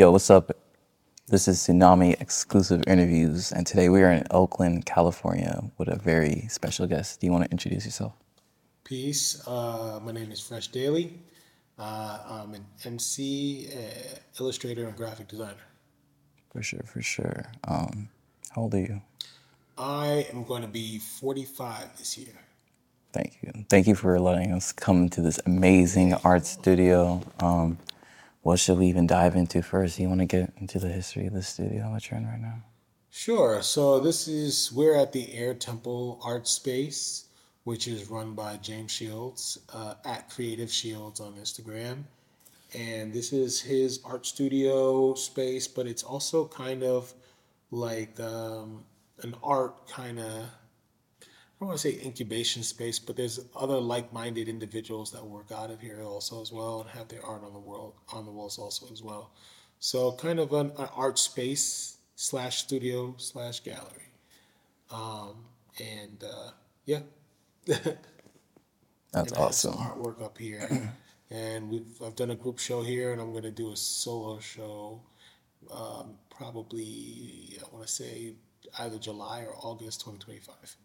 Yo, what's up? This is Tsunami Exclusive Interviews, and today we are in Oakland, California with a very special guest. Do you want to introduce yourself? Peace. My name is Fresh Daily. I'm an MC, illustrator, and graphic designer. For sure, for sure. How old are you? I am going to be 45 this year. Thank you. Thank you for letting us come to this amazing art studio. What should we even dive into first? You want to get into the history of the studio that you're in right now? Sure. So we're at the Air Temple Art Space, which is run by James Shields at Creative Shields on Instagram. And this is his art studio space, but it's also kind of like an art kind of, I don't want to say incubation space, but there's other like-minded individuals that work out of here also as well and have their art on the walls also as well. So kind of an art space slash studio slash gallery, and yeah, That's and I have some awesome. artwork up here. And I've done a group show here, and I'm going to do a solo show, probably I want to say either July or August 2025.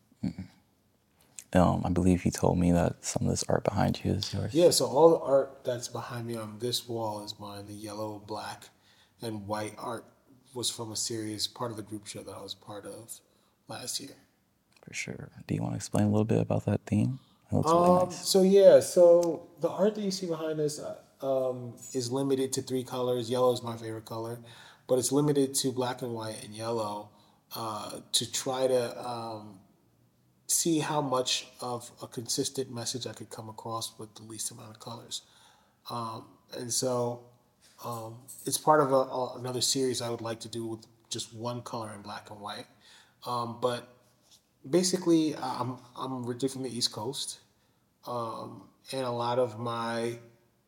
I believe you told me that some of this art behind you is yours. Yeah, so all the art that's behind me on this wall is mine. The yellow, black, and white art was from a series, part of the group show that I was part of last year. For sure. Do you want to explain a little bit about that theme? It looks really nice. So the art that you see behind us is limited to three colors. Yellow is my favorite color, but it's limited to black and white and yellow to try to see how much of a consistent message I could come across with the least amount of colors. And so it's part of another series I would like to do with just one color in black and white. But basically, I'm originally from the East Coast, and a lot of my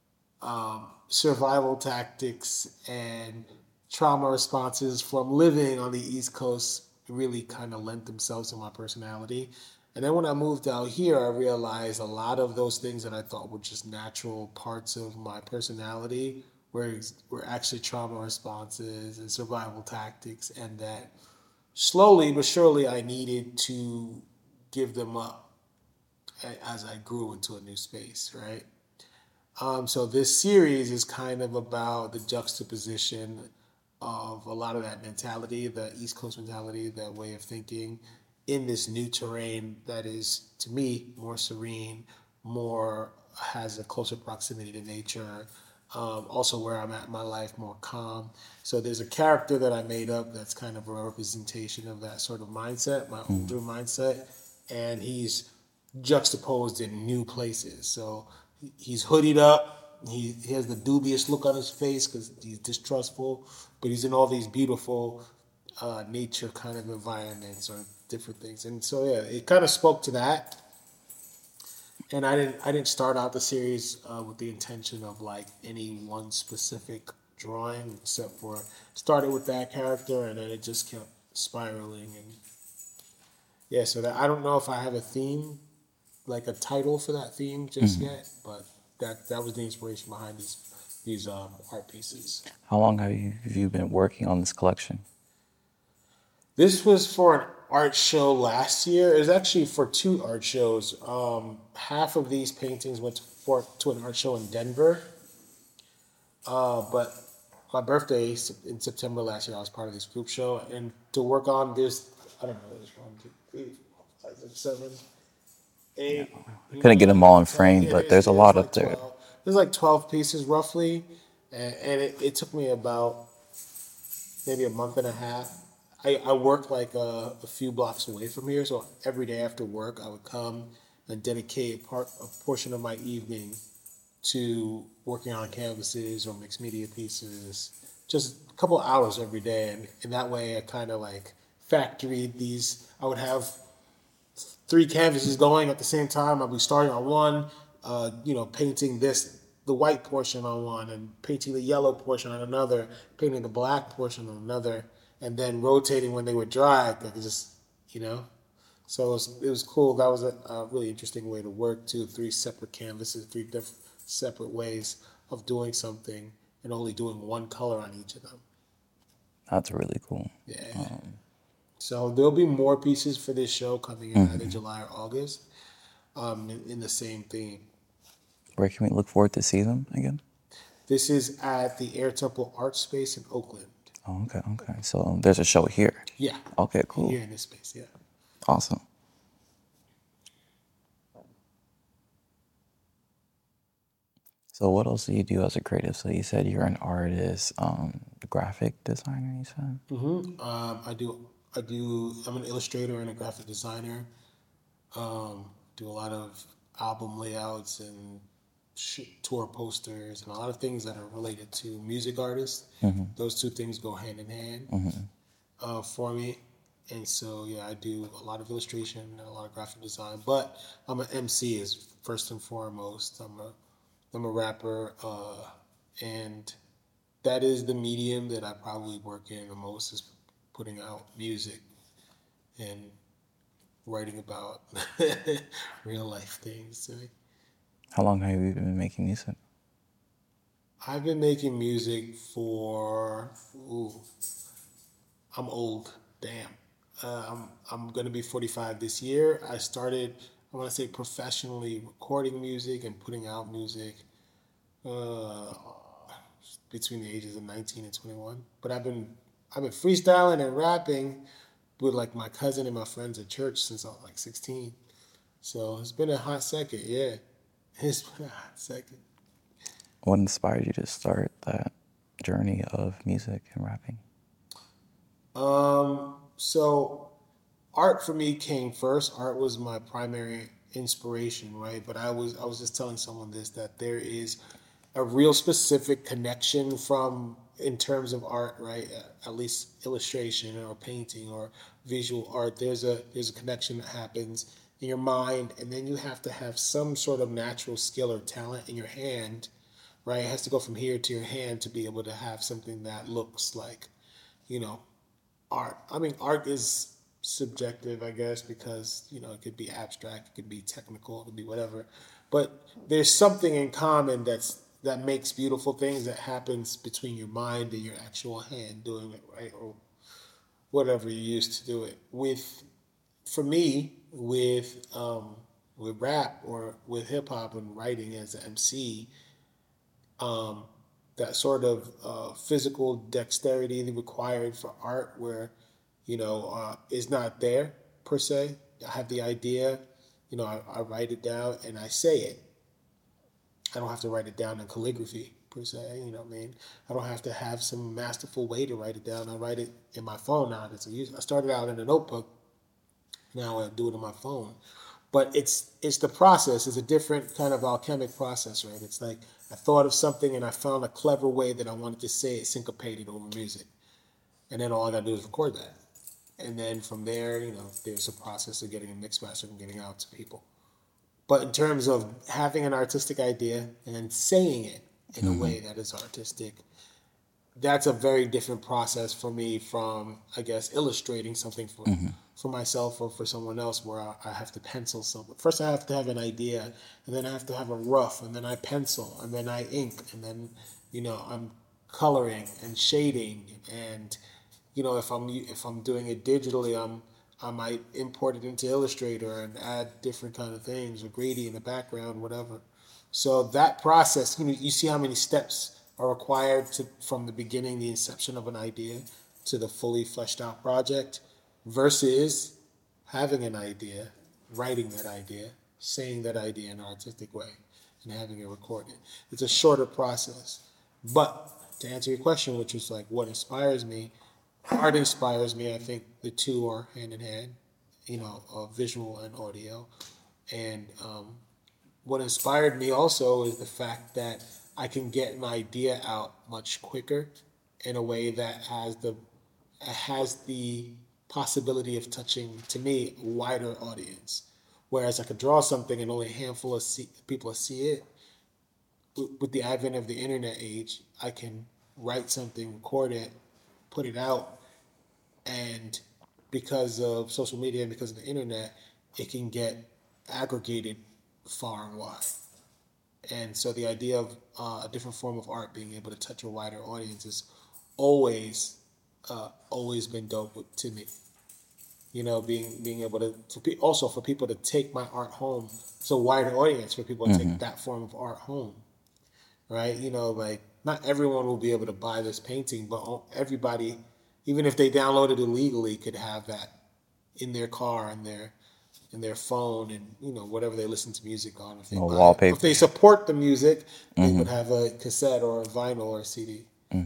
survival tactics and trauma responses from living on the East Coast really kind of lent themselves to my personality. And then when I moved out here, I realized a lot of those things that I thought were just natural parts of my personality were actually trauma responses and survival tactics, and that slowly but surely I needed to give them up as I grew into a new space, right? So this series is kind of about the juxtaposition of a lot of that mentality, the East Coast mentality, that way of thinking, in this new terrain that is, to me, more serene, more has a closer proximity to nature. Also, where I'm at in my life, more calm. So there's a character that I made up that's kind of a representation of that sort of mindset, my older mindset, and he's juxtaposed in new places. So he's hoodied up. He has the dubious look on his face because he's distrustful, but he's in all these beautiful nature kind of environments or different things. And so yeah, it kind of spoke to that. And I didn't start out the series with the intention of like any one specific drawing, except for started with that character and then it just kept spiraling. And yeah, so that I don't know if I have a theme, like a title for that theme just yet, but that was the inspiration behind these art pieces. How long have you been working on this collection? This was for an art show last year. It was actually for two art shows. Half of these paintings went to an art show in Denver, but my birthday in September last year, I was part of this group show, and to work on this, I don't know, there's 1, 2, 3, 4, 5, 6, 7, Yeah. 8, I couldn't get them all in 10. frame, Yeah, but there's a there's lot like up there. 12. There's like 12 pieces roughly, and it took me about maybe a month and a half. I work like a few blocks away from here, so every day after work, I would come and dedicate a portion of my evening to working on canvases or mixed media pieces, just a couple hours every day, and in that way, I kind of like factoried these. I would have three canvases going at the same time. I'll be starting on one, painting the white portion on one, and painting the yellow portion on another, painting the black portion on another, and then rotating when they were dry. I could just, you know. So it was cool. That was a really interesting way to work too. Three separate canvases, separate ways of doing something, and only doing one color on each of them. That's really cool. Yeah. So there'll be more pieces for this show coming in either July or August, in the same theme. Where can we look forward to see them again? This is at the Air Temple Art Space in Oakland. Oh, okay, okay. So there's a show here. Yeah. Okay, cool. Here in this space, yeah. Awesome. So what else do you do as a creative? So you said you're an artist, graphic designer, you said? I'm an illustrator and a graphic designer. Do a lot of album layouts and tour posters and a lot of things that are related to music artists. Those two things go hand in hand for me. And so, yeah, I do a lot of illustration and a lot of graphic design. But I'm an MC is first and foremost. I'm a rapper, and that is the medium that I probably work in the most, is putting out music and writing about real life things to me. How long have you been making music? I've been making music for, I'm old, damn. I'm gonna be 45 this year. I started, I want to say, professionally recording music and putting out music uh, between the ages of 19 and 21. But I've been freestyling and rapping with like my cousin and my friends at church since I was like 16. So it's been a hot second, yeah. It's been a hot second. What inspired you to start that journey of music and rapping? So art for me came first. Art was my primary inspiration, right? But I was just telling someone this, that there is a real specific connection from, in terms of art, right? At least illustration or painting or visual art. There's a connection that happens in your mind, and then you have to have some sort of natural skill or talent in your hand, right? It has to go from here to your hand to be able to have something that looks like, you know, art. I mean, art is subjective, I guess, because it could be abstract, it could be technical, it could be whatever. But there's something in common that makes beautiful things, that happens between your mind and your actual hand doing it, right, or whatever you use to do it. For me, with rap or with hip hop and writing as an MC, um, that sort of physical dexterity required for art, where is not there per se. I have the idea, I write it down and I say it. I don't have to write it down in calligraphy per se. You know what I mean? I don't have to have some masterful way to write it down. I write it in my phone now. I started out in a notebook. Now I do it on my phone. But it's the process. It's a different kind of alchemic process, right? It's like I thought of something and I found a clever way that I wanted to say it syncopated over music. And then all I got to do is record that. And then from there, there's a process of getting a mix master and getting out to people. But in terms of having an artistic idea and then saying it in a way that is artistic, that's a very different process for me from, I guess, illustrating something for myself or for someone else, where I have to pencil something. First, I have to have an idea, and then I have to have a rough, and then I pencil, and then I ink, and then, I'm coloring and shading, and, if I'm doing it digitally, I might import it into Illustrator and add different kind of things, or gradient in the background, whatever. So that process, you see how many steps are required from the beginning, the inception of an idea, to the fully fleshed out project, versus having an idea, writing that idea, saying that idea in an artistic way, and having it recorded. It's a shorter process. But to answer your question, which is like what inspires me, art inspires me. I think the two are hand in hand, visual and audio. And what inspired me also is the fact that I can get an idea out much quicker in a way that has the possibility of touching, to me, a wider audience. Whereas I could draw something and only a handful of people see it. With the advent of the internet age, I can write something, record it, put it out, and because of social media and because of the internet, it can get aggregated far and wide. And so the idea of a different form of art being able to touch a wider audience is always always been dope to me. You know, being able to also for people to take my art home, so wider audience for people to take that form of art home, right? You know, like not everyone will be able to buy this painting, but everybody, even if they download it illegally, could have that in their car, in their phone, and you know whatever they listen to music on. If they No buy it, if wallpaper. they support the music, they would have a cassette or a vinyl or a CD.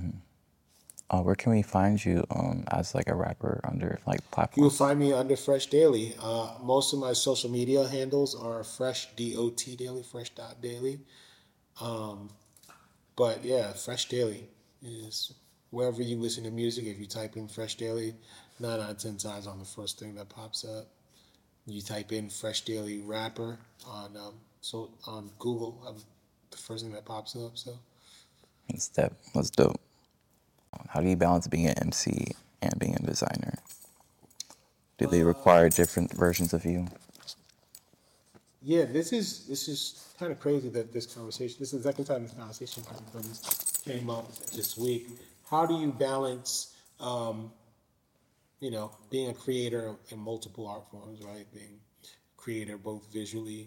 Where can we find you as like a rapper under like You will platforms? find me under Fresh Daily. Most of my social media handles are Fresh DOT Daily, Fresh dot Daily. Um, but yeah, Fresh Daily is wherever you listen to music. If you type in Fresh Daily, 9 out of 10 times I'm the first thing that pops up. You type in Fresh Daily Rapper on on Google, I'm the first thing that pops up. So That's dope. How do you balance being an MC and being a designer? Do they require different versions of you? yeah, this is kind of crazy that this conversation. This is the second time this conversation came up this week. How do you balance, you know, being a creator in multiple art forms, right? Being a creator both visually,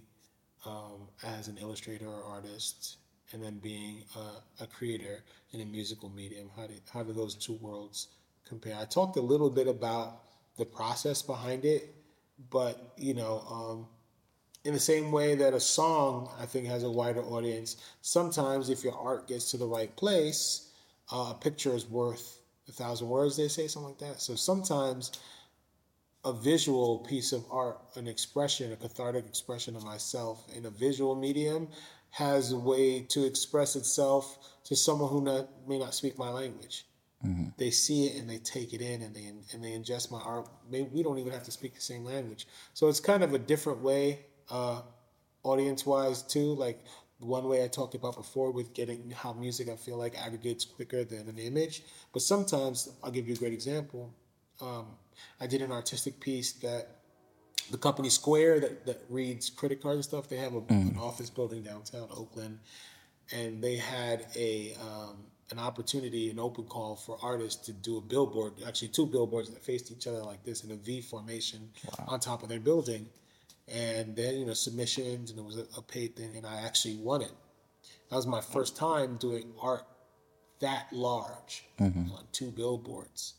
as an illustrator or artist, and then being a creator in a musical medium. How do those two worlds compare? I talked a little bit about the process behind it, but you know, in the same way that a song I think has a wider audience, sometimes if your art gets to the right place, a picture is worth 1,000 words. They say something like that. So sometimes a visual piece of art, an expression, a cathartic expression of myself in a visual medium, has a way to express itself to someone who may not speak my language. They see it and they take it in, and they ingest my art. Maybe we don't even have to speak the same language, so it's kind of a different way, audience wise too. Like one way I talked about before with getting how music I feel like aggregates quicker than an image. But sometimes I'll give you a great example. Um, I did an artistic piece that the company Square that reads credit cards and stuff. They have an office building downtown Oakland, and they had an opportunity, an open call for artists to do a billboard, actually two billboards that faced each other like this in a V formation on top of their building. And then, you know, submissions, and it was a paid thing, and I actually won it. That was my first time doing art that large on two billboards.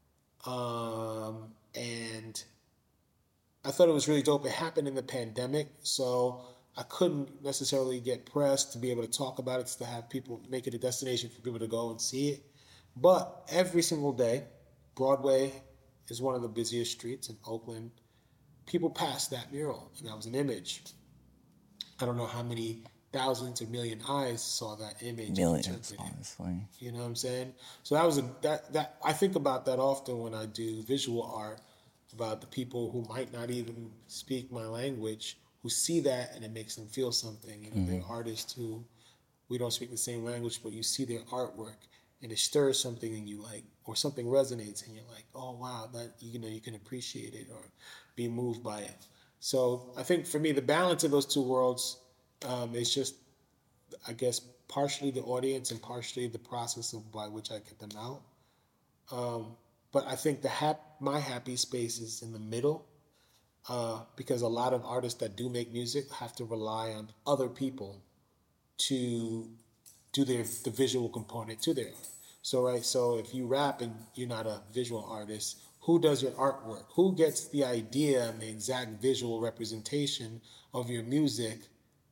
And I thought it was really dope. It happened in the pandemic, so I couldn't necessarily get press to be able to talk about it, to have people make it a destination for people to go and see it. But every single day, Broadway is one of the busiest streets in Oakland. People pass that mural, and that was an image. I don't know how many thousands or million eyes saw that image and Millions, interpreted it. honestly. You know what I'm saying? So that was that I think about that often when I do visual art, about the people who might not even speak my language, who see that and it makes them feel something. You know, they're artists who we don't speak the same language, but you see their artwork and it stirs something in you, like, or something resonates and you're like, oh wow, that, you know, you can appreciate it or be moved by it. So I think for me, the balance of those two worlds, is just, I guess, partially the audience and partially the process of by which I get them out. But I think my happy space is in the middle, because a lot of artists that do make music have to rely on other people to do the visual component to their art. So right, so if you rap and you're not a visual artist, who does your artwork? Who gets the idea and the exact visual representation of your music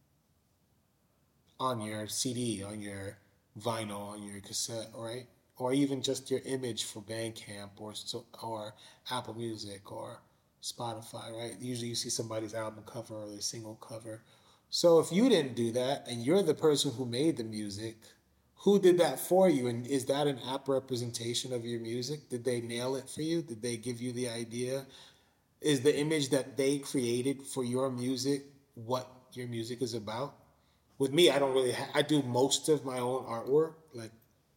on your CD, on your vinyl, on your cassette, right? Or even just your image for Bandcamp or Apple Music or Spotify, right? Usually you see somebody's album cover or their single cover. So if you didn't do that and you're the person who made the music, who did that for you? And is that an app representation of your music? Did they nail it for you? Did they give you the idea? Is the image that they created for your music what your music is about? With me, I don't really. I do most of my own artwork, like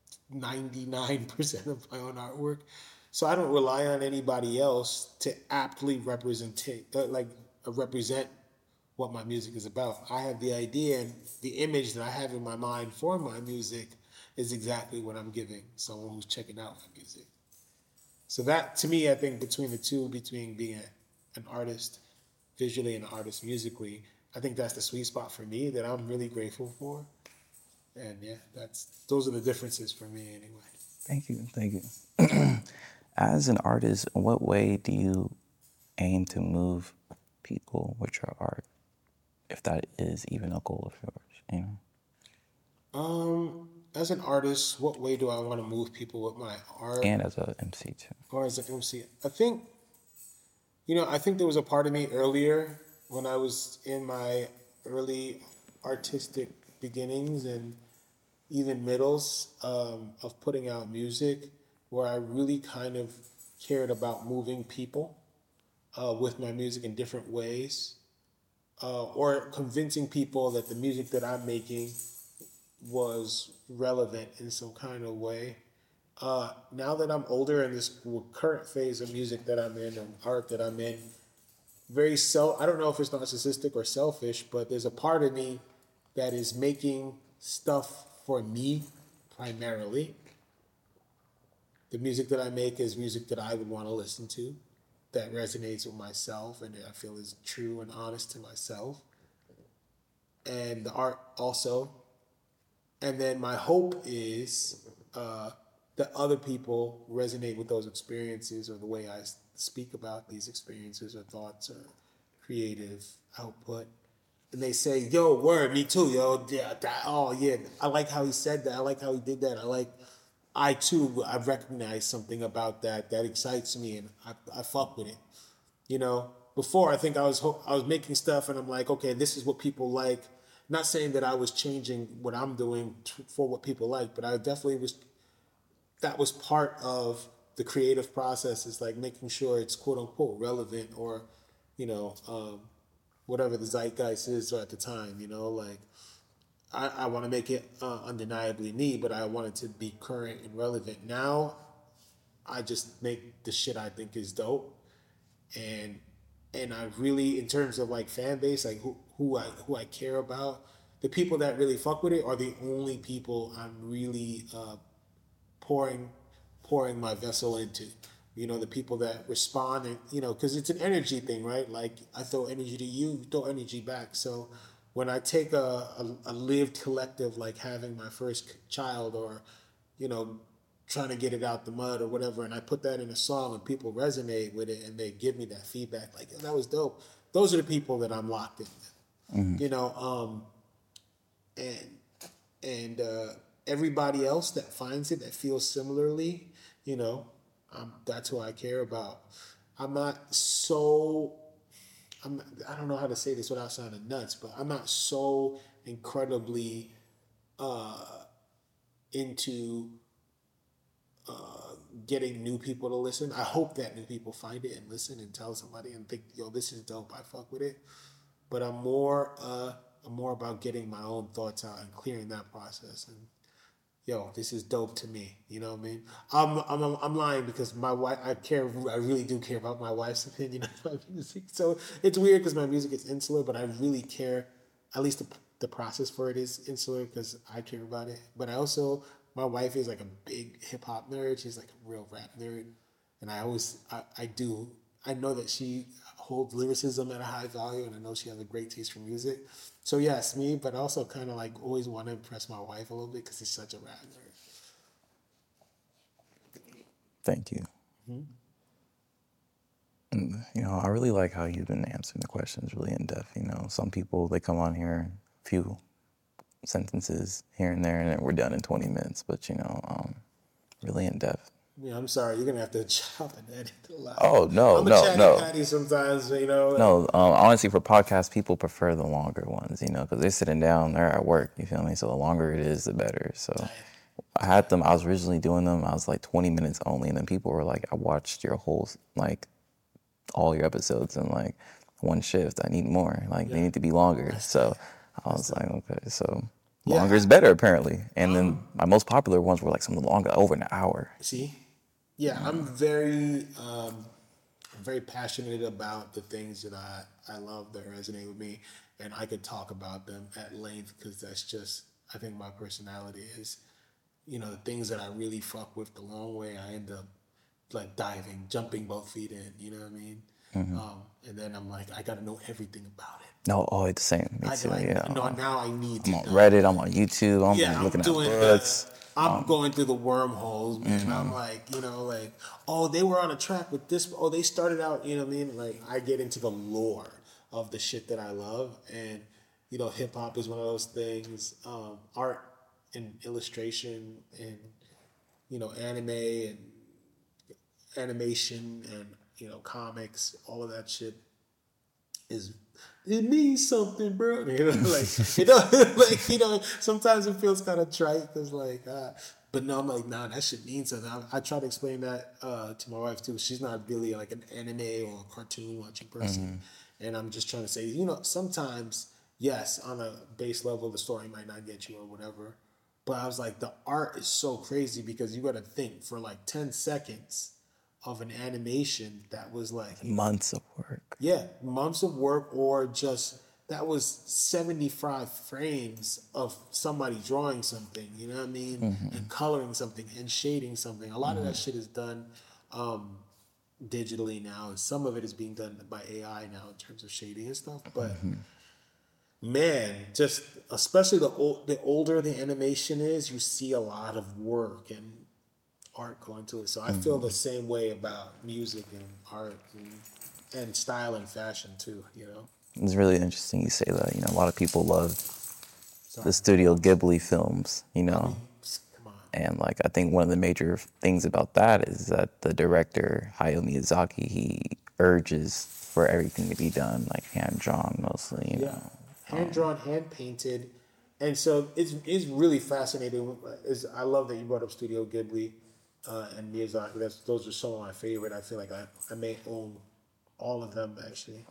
99% of my own artwork. So I don't rely on anybody else to aptly represent what my music is about. I have the idea, and the image that I have in my mind for my music is exactly what I'm giving someone who's checking out my music. So that, to me, I think between the two, between being an artist visually and an artist musically, I think that's the sweet spot for me that I'm really grateful for. And yeah, those are the differences for me anyway. Thank you. Thank you. As an artist, in what way do you aim to move people with your art? If that is even a goal of yours, you know? As an artist, what way do I want to move people with my art? And as a MC too. Or as an MC? I think there was a part of me earlier when I was in my early artistic beginnings and even middles of putting out music where I really kind of cared about moving people with my music in different ways, or convincing people that the music that I'm making was relevant in some kind of way. Now that I'm older in this current phase of music that I'm in and art that I'm in, I don't know if it's narcissistic or selfish, but there's a part of me that is making stuff for me primarily. The music that I make is music that I would want to listen to, that resonates with myself and I feel is true and honest to myself. And the art also. And then my hope is that other people resonate with those experiences or the way I speak about these experiences or thoughts or creative output. And they say, yo, word, me too, yo. Yeah, I like how he said that. I like how he did that. I recognize something about that excites me and I fuck with it. You know, before I think I was making stuff and I'm like, okay, this is what people like. Not saying that I was changing what I'm doing for what people like, but I definitely was. That was part of the creative process, is like making sure it's quote unquote relevant or, whatever the zeitgeist is at the time. I want to make it undeniably me, but I want it to be current and relevant. Now, I just make the shit I think is dope, and I really, in terms of like fan base, like who I care about, the people that really fuck with it are the only people I'm really pouring my vessel into. The people that respond, and because it's an energy thing, right? Like I throw energy to you, you throw energy back. So when I take a lived collective, like having my first child, or trying to get it out the mud or whatever, and I put that in a song and people resonate with it and they give me that feedback, like, that was dope. Those are the people that I'm locked in with. And everybody else that finds it, that feels similarly, that's who I care about. I don't know how to say this without sounding nuts, but I'm not so incredibly into getting new people to listen. I hope that new people find it and listen and tell somebody and think, yo, this is dope, I fuck with it. But I'm more about getting my own thoughts out and clearing that process. And yo, this is dope to me. You know what I mean? I'm lying because my wife, I really do care about my wife's opinion of my music. So it's weird because my music is insular, but I really care. At least the process for it is insular because I care about it. But my wife is like a big hip hop nerd. She's like a real rap nerd. And I know that she holds lyricism at a high value, and I know she has a great taste for music. So yes, me, but I also kind of like always want to impress my wife a little bit because she's such a rap nerd. Thank you. Mm-hmm. And, I really like how you've been answering the questions really in depth. Some people, they come on here, a few sentences here and there, and then we're done in 20 minutes. But, really in depth. Yeah, I'm sorry. You're going to have to chop and edit a lot. Oh, no. I'm a chatty patty sometimes, No, honestly, for podcasts, people prefer the longer ones, because they're sitting down, they're at work, you feel me? So the longer it is, the better. So I was originally doing them, I was like 20 minutes only, and then people were like, I watched your whole, like, all your episodes in like one shift. I need more. They need to be longer. So I was like, okay, so longer is better apparently. And then my most popular ones were like some longer, over an hour. See? Yeah, I'm very, very passionate about the things that I love that resonate with me, and I could talk about them at length because that's just I think my personality is. The things that I really fuck with the long way, I end up like diving, jumping both feet in. You know what I mean? And then I'm like, I gotta know everything about it. No, oh, it's the same. Me too. Yeah. No, now I need I'm to on know. Reddit. I'm on YouTube. I'm I'm looking at doing books. I'm going through the wormholes, man. I'm like, like, oh, they were on a track with this. Oh, they started out, you know what I mean? Like, I get into the lore of the shit that I love, and hip hop is one of those things. Art and illustration, and anime and animation, and comics, all of that shit is it means something, bro. Like like sometimes it feels kind of trite because but no, I'm like, nah, that shit means something. I try to explain that to my wife too. She's not really like an anime or a cartoon watching person, and I'm just trying to say, sometimes yes, on a base level, the story might not get you or whatever. But I was like, the art is so crazy because you got to think for like 10 seconds of an animation that was like Months of work. yeah, months of work, or just that was 75 frames of somebody drawing something, you know what I mean? And coloring something and shading something. A lot of that shit is done digitally now, and some of it is being done by AI now in terms of shading and stuff. But man, just especially the older the animation is, you see a lot of work and art go into it. So I feel the same way about music and art and style and fashion too, It's really interesting you say that. A lot of people love Sorry. the Studio Ghibli films, Come on. And like I think one of the major things about that is that the director Hayao Miyazaki, he urges for everything to be done like hand drawn mostly, you know. Hand drawn, hand painted. And so it's really fascinating. I love that you brought up Studio Ghibli and Miyazaki. Those are some of my favorite. I feel like I may own all of them actually.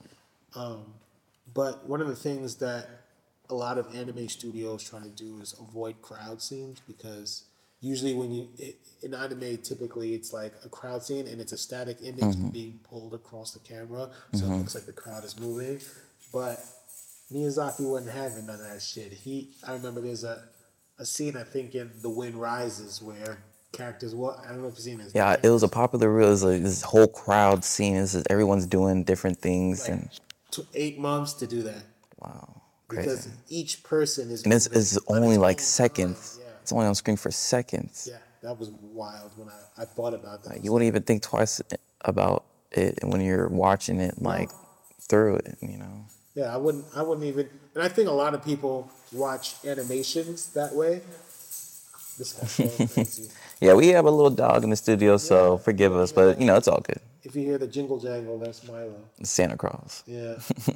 But one of the things that a lot of anime studios try to do is avoid crowd scenes, because usually in anime, typically it's like a crowd scene and it's a static image being pulled across the camera, so it looks like the crowd is moving. But Miyazaki wasn't having none of that shit. I remember there's a scene, I think, in The Wind Rises where characters, I don't know if you've seen this. Yeah, it was a popular reel. It was like this whole crowd scene. Everyone's doing different things, Like, and 8 months to do that. wow, Because crazy. each person is... And it's only like seconds. Yeah. It's only on screen for seconds. Yeah, that was wild when I thought about that. You wouldn't even think twice about it when you're watching it like through it, Yeah, I wouldn't even... And I think a lot of people watch animations that way. This guy's so crazy. Yeah, we have a little dog in the studio, so forgive us, but it's all good. If you hear the jingle jangle, that's Milo. Santa Claus. Yeah.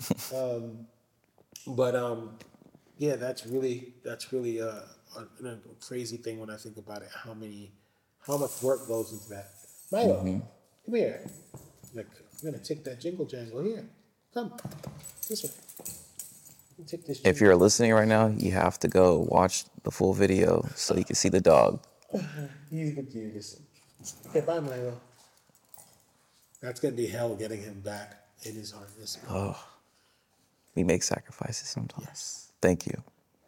Yeah, that's really a crazy thing when I think about it. How much work goes into that. Milo, come here. Like, I'm gonna take that jingle jangle here. Come this way. Take this. If you're listening right now, you have to go watch the full video so you can see the dog. He's confused. Okay, bye, Milo. That's gonna be hell getting him back in his harness. Oh, we make sacrifices sometimes. Yes. Thank you.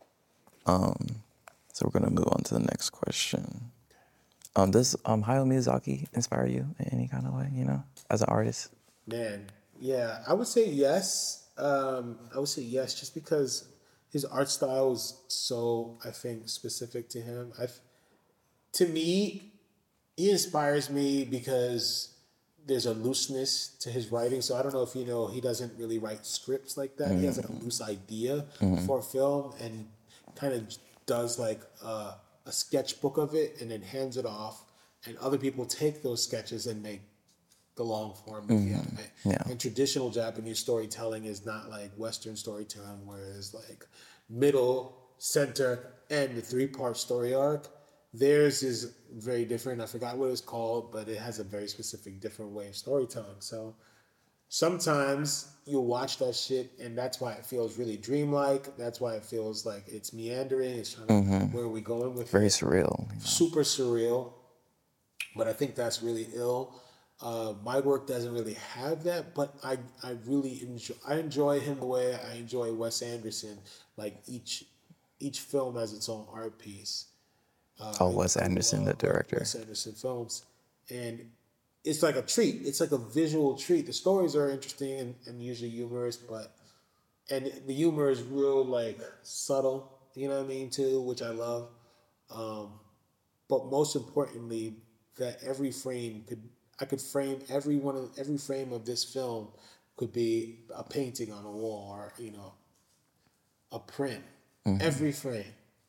So we're gonna move on to the next question. Does Hayao Miyazaki inspire you in any kind of way? As an artist? Man, yeah, I would say yes. Just because his art style is so, I think, specific to him. To me, he inspires me because there's a looseness to his writing. So I don't know if you know, he doesn't really write scripts like that. He has like a loose idea for a film and kind of does like a sketchbook of it and then hands it off. And other people take those sketches and make the long form movie out of it. Yeah. And traditional Japanese storytelling is not like Western storytelling, where it's like middle, center, and the 3-part story arc. Theirs is very different. I forgot what it's called, but it has a very specific, different way of storytelling. So sometimes you'll watch that shit, and that's why it feels really dreamlike. That's why it feels like it's meandering. It's trying to, where are we going with Very it? surreal. Super surreal. But I think that's really ill. My work doesn't really have that, but I really enjoy him the way I enjoy Wes Anderson. Like each film has its own art piece. Oh, Wes I Anderson, the love director. Wes Anderson films, and it's like a treat. It's like a visual treat. The stories are interesting and usually humorous, but and the humor is real like subtle. You know what I mean too, which I love. Um, but most importantly, that every frame could I could frame every frame of this film could be a painting on a wall or a print. Hmm. Every frame.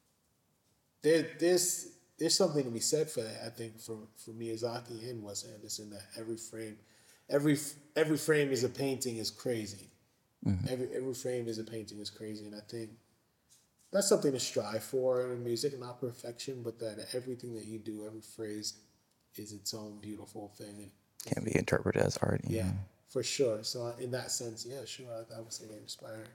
There's something to be said for that. I think for Miyazaki and Wes Anderson that every every frame is a painting is crazy. Hmm. Every frame is a painting is crazy, and I think that's something to strive for in music, not perfection, but that everything that you do, every phrase, is its own beautiful thing. Can be interpreted as art. Yeah, for sure. So in that sense, yeah, sure, I would say they're inspiring.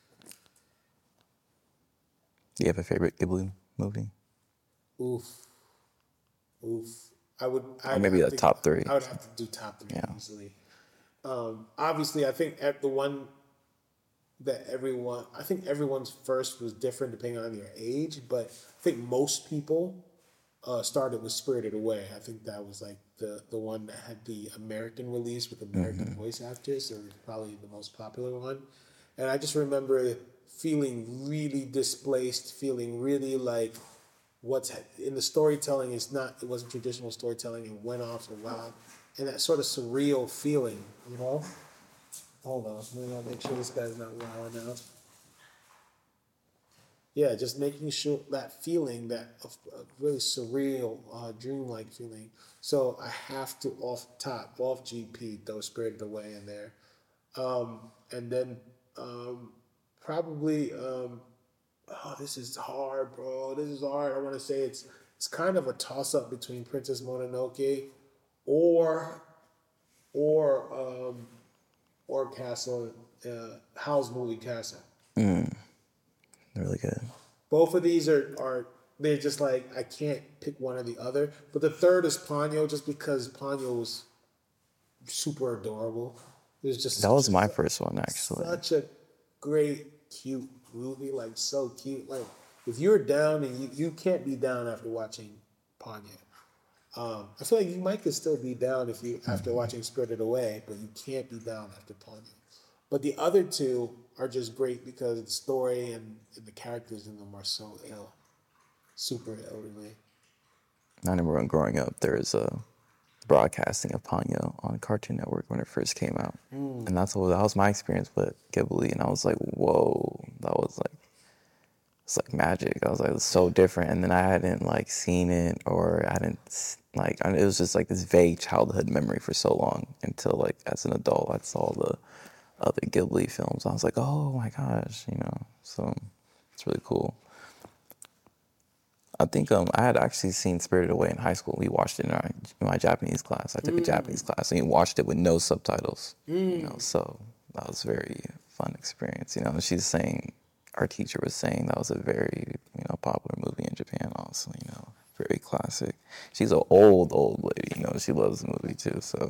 Do you have a favorite Ghibli movie? Oof, oof. Or I maybe a think top three? I would have to do top three Yeah. easily. Obviously, I think the one that I think everyone's first was different depending on your age, but I think most people started with Spirited Away. I think that was like the one that had the American release with American Hmm. voice actors, so it was probably the most popular one. And I just remember feeling really displaced, feeling really like what's in the storytelling is not it wasn't traditional storytelling. It went off a lot, and that sort of surreal feeling, you know. Hold on, let me make sure this guy's not loud now. Yeah, just making sure that feeling, that really surreal, dreamlike feeling. So I have to off GP, throw Spirited Away in there, and then probably oh, this is hard, bro. This is hard. I want to say it's kind of a toss up between Princess Mononoke or or um, or Castle, Howl's Moving Castle. Mm, really good. Both of these are they're just like I can't pick one or the other. But the third is Ponyo, just because Ponyo was super adorable. It was That just was my just first one, actually. such a great, cute movie. Like so cute. Like if you're down and you can't be down after watching Ponyo. I feel like you might could still be down if you after Hmm. watching Spirited Away, but you can't be down after Ponyo. But the other two are just great because the story and the characters in them are so ill, super ill, really. I remember when growing up, there was a broadcasting of Ponyo on Cartoon Network when it first came out. And that was my experience with Ghibli. And I was like, whoa, that was like, it's like magic. I was like, it's so different. And then I hadn't like seen it or I hadn't like, it was just like this vague childhood memory for so long until like as an adult, I saw the other Ghibli films. I was like, oh my gosh, so it's really cool. I think I had actually seen Spirited Away in high school. We watched it in my Japanese class. I took a Japanese class and we watched it with no subtitles. So that was a very fun experience. She's saying our teacher was saying that was a very popular movie in Japan. Also, very classic. She's an old lady. She loves the movie too. So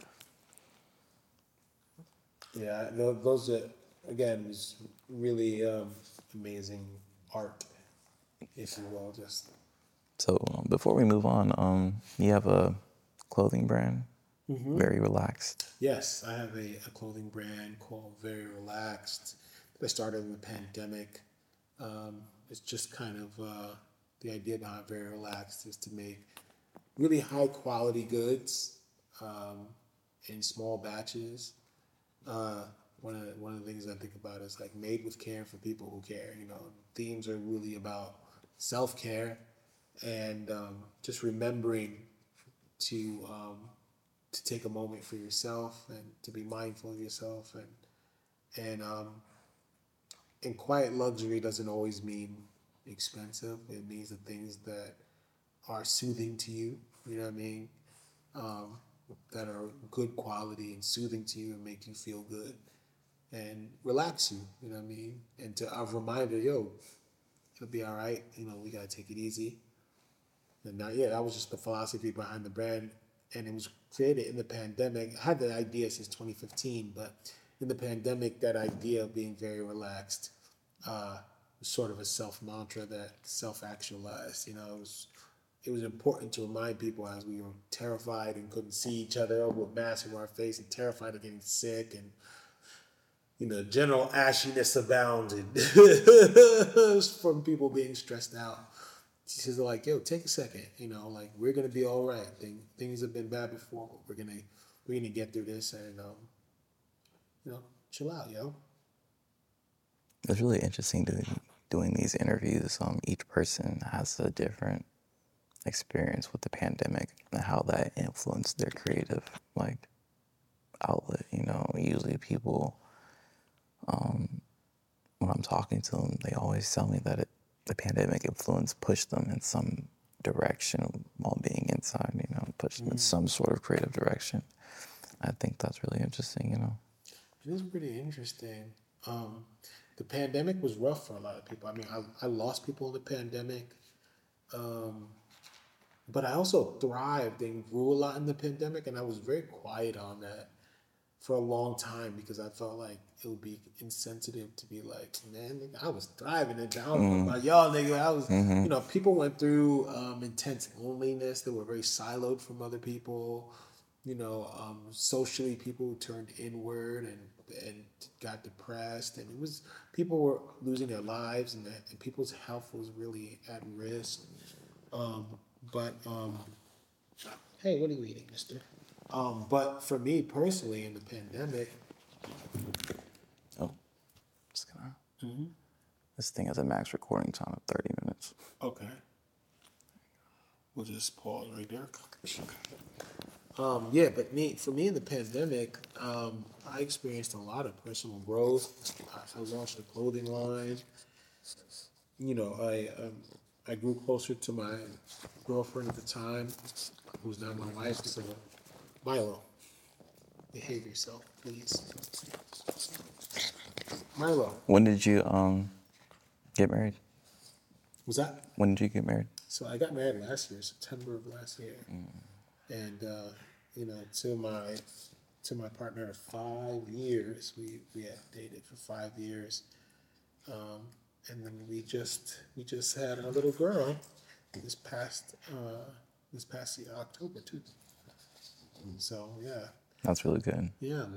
Yeah, no, those are again is really amazing art, if you will. Just before we move on, you have a clothing brand, very relaxed. yes, I have a clothing brand called Very Relaxed that I started in the pandemic. It's just kind of the idea behind Very Relaxed is to make really high quality goods um, in small batches. One of the things I think about is like made with care for people who care. Themes are really about self care and just remembering to um, to take a moment for yourself and to be mindful of yourself and quiet luxury doesn't always mean expensive. It means the things that are soothing to you. You know what I mean? Um, that are good quality and soothing to you and make you feel good and relax you. You know what I mean? And to a reminder, yo, it'll be all right. We gotta take it easy. And now, yeah, that was just the philosophy behind the brand. and it was created in the pandemic. I had the idea since 2015, but in the pandemic, that idea of being very relaxed was sort of a self mantra that self actualized. It was important to remind people as we were terrified and couldn't see each other with masks over our face and terrified of getting sick and general ashiness abounded from people being stressed out. She's like, yo, take a second. Like we're gonna be all right. Things have been bad before, but we're gonna get through this and chill out, yo. It's really interesting doing these interviews. Each person has a different experience with the pandemic and how that influenced their creative outlet. Usually people, when I'm talking to them, they always tell me that the pandemic influence pushed them in some direction while being inside. Pushed them in some sort of creative direction. I think that's really interesting. It is pretty interesting. The pandemic was rough for a lot of people. I mean, I lost people in the pandemic. But I also thrived and grew a lot in the pandemic, and I was very quiet on that for a long time because I felt like it would be insensitive to be like, man, nigga, I was thriving, and I don't know about y'all, nigga. I was, people went through intense loneliness. They were very siloed from other people. Socially, people turned inward and got depressed, and people were losing their lives, and people's health was really at risk. But hey, what are you eating, mister? But for me personally, in the pandemic, Oh, just gonna. This thing has a max recording time of 30 minutes. okay, we'll just pause right there. Yeah, but for me in the pandemic, I experienced a lot of personal growth. I launched a clothing line. I grew closer to my girlfriend at the time, who's now my wife. So, Milo, behave yourself, please. Milo, When did you get married? was that? When did you get married? So I got married last year, September of last year, and to my partner of 5 years, we had dated for 5 years, and then we just had a little girl this past year, October too. So yeah. That's really good. Yeah,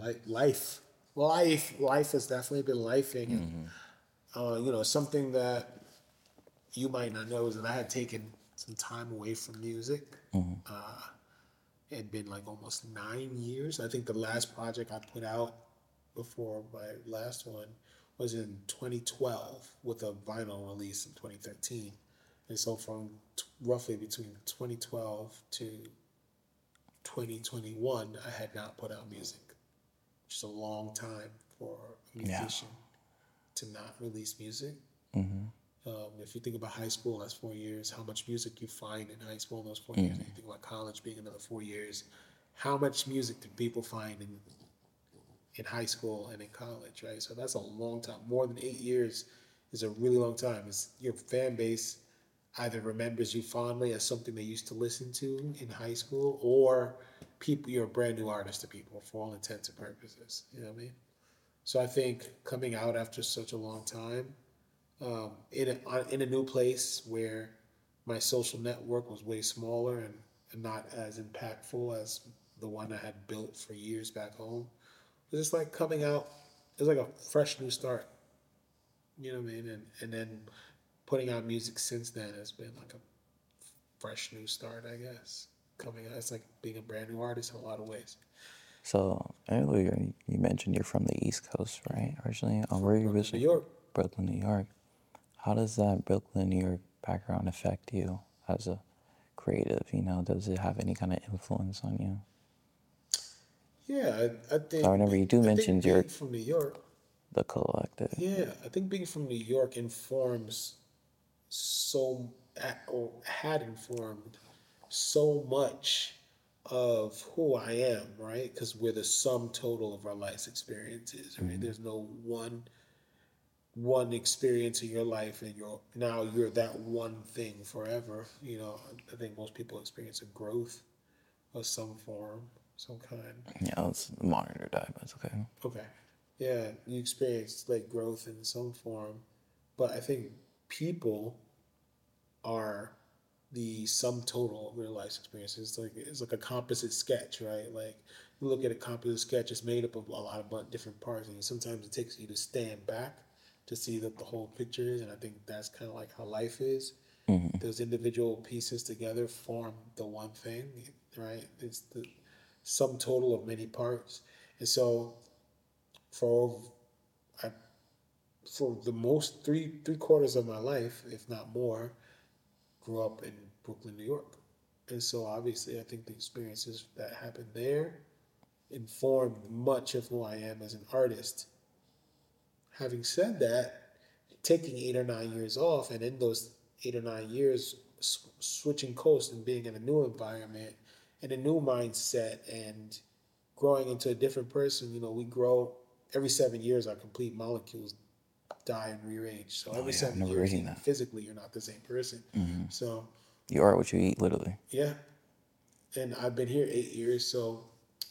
life has definitely been lifing. Something that you might not know is that I had taken some time away from music. It had been like almost 9 years. I think the last project I put out before my last one was in 2012 with a vinyl release in 2013. And so from roughly between 2012 to 2021, I had not put out music, which is a long time for a musician to not release music. If you think about high school, that's 4 years. How much music you find in high school in those 4 years? And you think about college being another 4 years. How much music do people find in high school and in college, right? So that's a long time. More than 8 years is a really long time. It's your fan base either remembers you fondly as something they used to listen to in high school, or you're a brand new artist to people for all intents and purposes. You know what I mean? So I think coming out after such a long time, in a new place where my social network was way smaller and not as impactful as the one I had built for years back home, it was just like coming out. It was like a fresh new start. You know what I mean? And then putting out music since then has been like a fresh new start, I guess. Coming out, it's like being a brand new artist in a lot of ways. So earlier you mentioned you're from the East Coast, right? Originally, where are you originally? New York. Brooklyn, New York. How does that Brooklyn, New York background affect you as a creative? Does it have any kind of influence on you? Yeah, I think. I remember you mentioned you're from New York. The collective. Yeah, I think being from New York informs or had informed so much of who I am, right? Because we're the sum total of our life's experiences, right? There's no one experience in your life and you're that one thing forever. I think most people experience a growth of some form, some kind. Yeah, it's minor die, but it's okay. Okay. Yeah, you experienced like growth in some form, but I think people are the sum total of real life experiences. It's like a composite sketch, right? Like you look at a composite sketch, it's made up of a lot of different parts, and sometimes it takes you to stand back to see that the whole picture is. And I think that's kind of like how life is. Hmm. Those individual pieces together form the one thing, right? It's the sum total of many parts, and so for I, for the most three quarters of my life, if not more, grew up in Brooklyn, New York. And so obviously I think the experiences that happened there informed much of who I am as an artist. Having said that, taking 8 or 9 years off, and in those 8 or 9 years, switching coast and being in a new environment and a new mindset and growing into a different person, we grow every 7 years, our complete molecules die and rearrange. So Oh every yeah, I've seven never years, reading even that. physically, you're not the same person. So You are what you eat, literally. yeah, and I've been here 8 years. So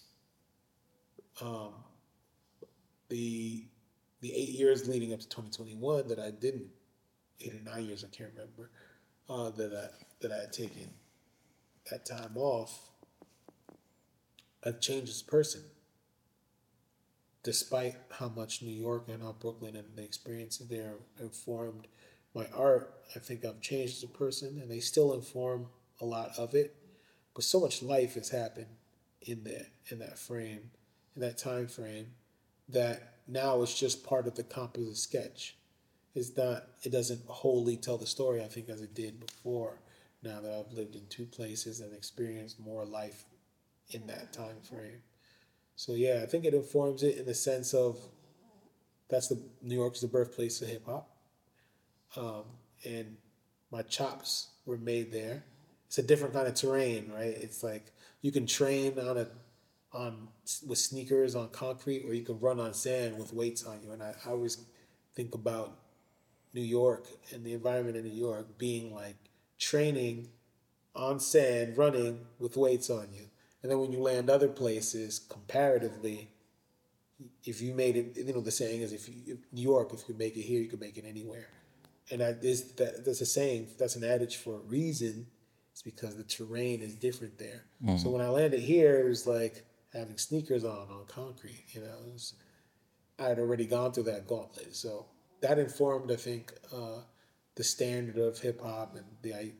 um, the the 8 years leading up to 2021 that I didn't 8 or 9 years, I can't remember, that I had taken that time off, I've changed as a person. Despite how much New York and how Brooklyn and the experiences there informed my art, I think I've changed as a person, and they still inform a lot of it. But so much life has happened in that frame, in that time frame, that now it's just part of the composite sketch. It's not. It doesn't wholly tell the story, I think, as it did before. Now that I've lived in two places and experienced more life in that time frame. So yeah, I think it informs it in the sense of that's the New York's the birthplace of hip hop, and my chops were made there. It's a different kind of terrain, right? It's like you can train on with sneakers on concrete, or you can run on sand with weights on you. And I always think about New York and the environment in New York being like training on sand, running with weights on you. And then when you land other places, comparatively, if you made it, the saying is if New York, if you make it here, you can make it anywhere. And that's a saying. That's an adage for a reason. It's because the terrain is different there. So when I landed here, it was like having sneakers on concrete. I had already gone through that gauntlet. So that informed, I think, the standard of hip hop and